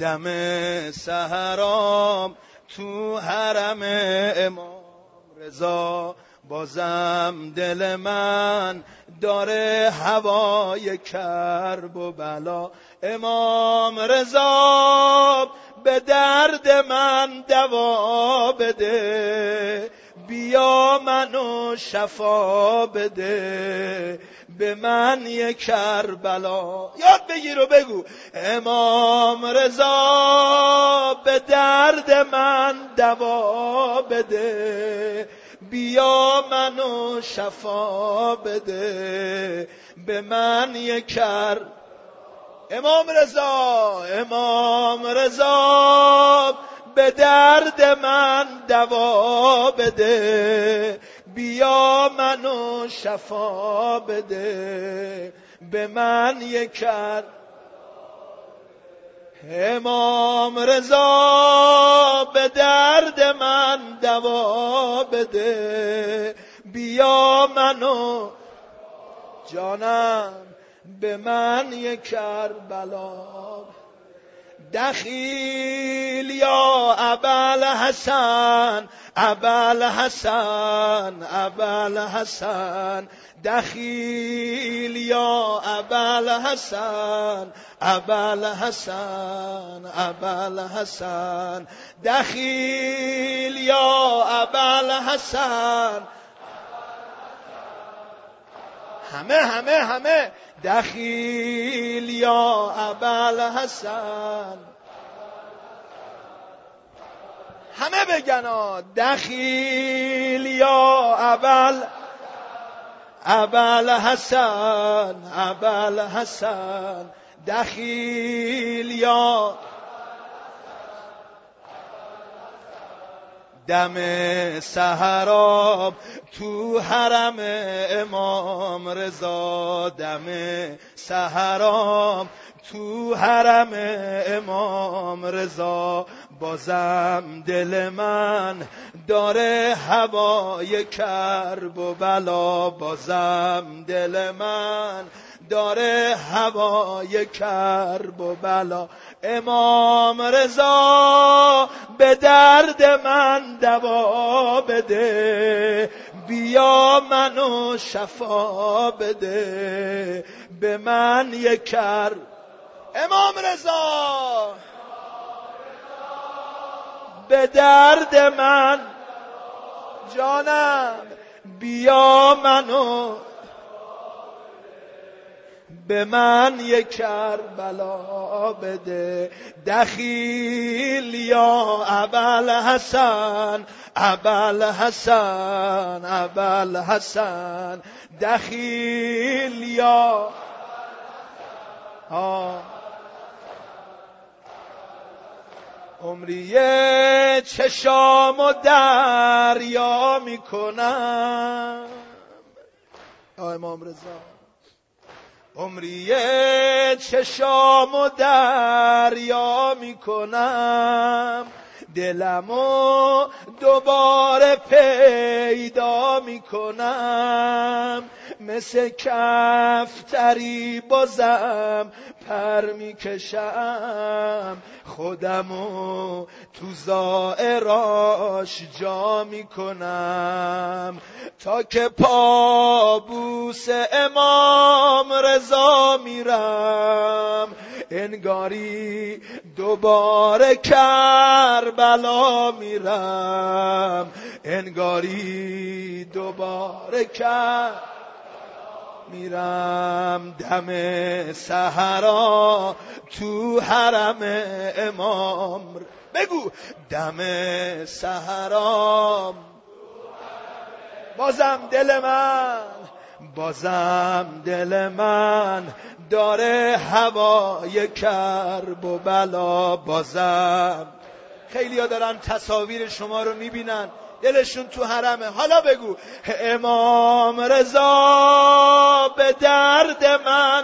دم سحرام تو حرم امام رضا، بازم دل من داره هوای کرب و بلا. امام رضا به درد من دوا بده، بیا منو شفا بده، به من یک کربلا. یاد بگیر و بگو امام رضا به درد من دوا بده، بیا منو شفا بده، به من یک امام رضا به درد من دوا بده، بیا منو شفا بده، به من یک امام رضا به درد من دوا بده، بیا منو جانم به من یک کربلا. دخیل یا ابوالحسن، ابوالحسن، ابوالحسن، دخیل یا ابوالحسن، ابوالحسن، ابوالحسن، دخیل یا ابوالحسن. همه دخیل یا ابوالحسن، همه بگنا دخیل یا ابوالحسن، ابوالحسن، دخیل یا دم سحرام تو حرم امام رضا، دم سحرام تو حرم امام رضا، بازم دل من داره هوای کرب و بلا، بازم دل من داره هوای کرب و بلا. امام رضا به درد من دوا بده، بیا منو شفا بده، به من یک امام رضا به درد من جانم، بیا منو به من یک کربلا بده. دخیل یا ابوالحسن، ابوالحسن، ابوالحسن، دخیل یا عمری چشام و دریا میکنم. امام رضا عمری چشام و دریا میکنم، دلمو دوباره پیدا میکنم، مثل کفتری بازم پر میکشم، خودمو تو زائراش جا میکنم، تا که پابوس امام رضا میرم، انگاری دوباره کربلا میرم، انگاری دوباره میرم. دم سحرا تو حرم امام، بگو دم سحرام، بازم دل من داره هوای کرب و بلا، بازم. خیلی ها دارن تصاویر شما رو میبینن، دلشون تو حرمه. حالا بگو امام رضا به درد من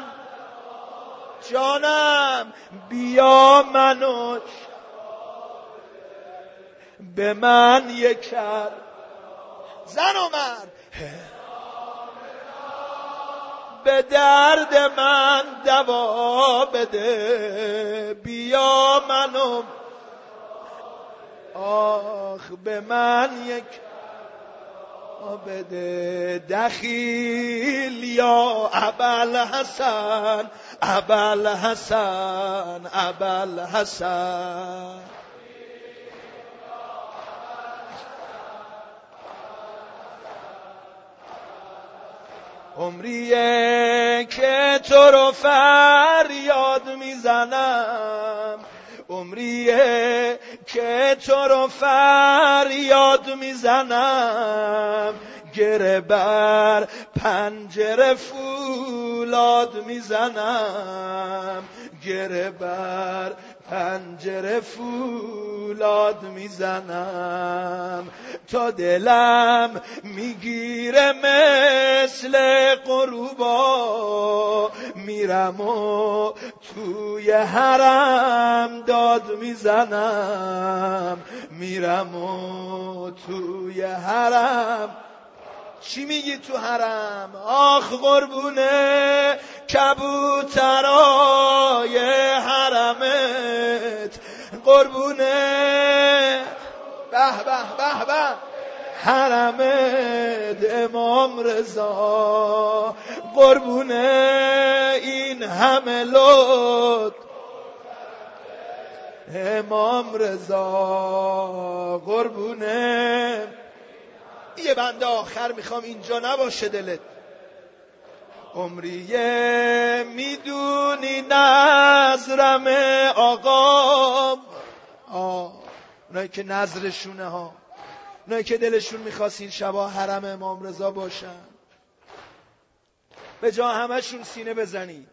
جانم، بیا منو به من یک زن و مرد، به درد من دوا بده، بیا بیا منو آخ به من یک بده دخیل یا ابوالحسن ابوالحسن ابوالحسن عمریه که تو رو فریاد میزنم عمریه که تو رو فریاد میزنم گره بر پنجره فولاد میزنم گره بر پنجره فولاد میزنم تا دلم میگیره مثل غروبا میرم و توی حرم داد میزنم میرم و توی حرم چی میگی تو حرم آخ قربونه کبوترای حرمت قربونه به به به به حرمت امام رضا قربونه این همه لطف امام رضا قربونه یه بنده آخر میخوام اینجا نباشه دلت عمریه میدونی نظرم آقا اونایی که نظرشونه ها اونایی که دلشون میخواست این شبا حرم امام رضا باشن به جا همشون سینه بزنی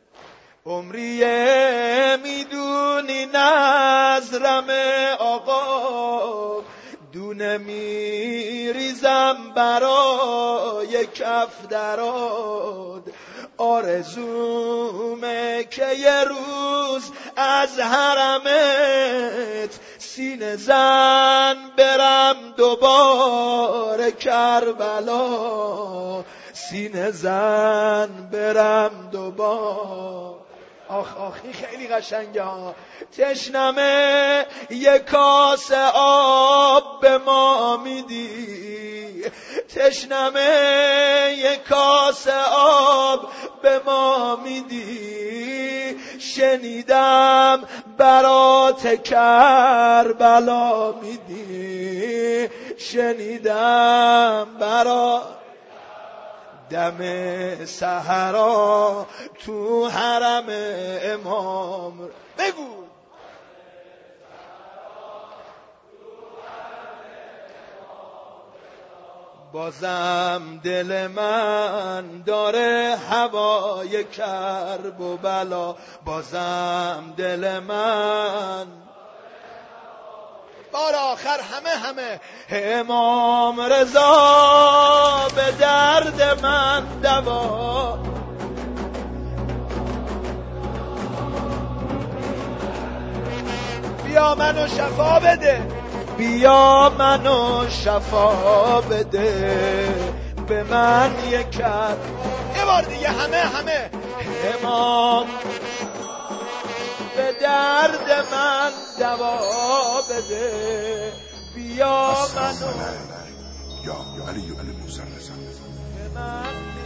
عمریه میدونی نظرم آقا دونه میریزم برای کف دراد آرزومه که یه روز از حرمت سینه زن برم دوباره کربلا سینه زن برم دوباره آخ آخ این خیلی قشنگه ها تشنمه یک کاسه آب به ما میدی تشنمه یک کاسه آب به ما میدی شنیدم برات کربلا میدی شنیدم برات دم سحرا تو حرم امام بگو بازم دل من داره هوای کرب و بلا بازم دل من بار آخر همه امام رضا به درد من دوا بیا منو شفا بده بیا منو شفا بده به من یکت یه بار دیگه همه امام به درد من دوا بده بیا منو یا علی الموسی رضا به من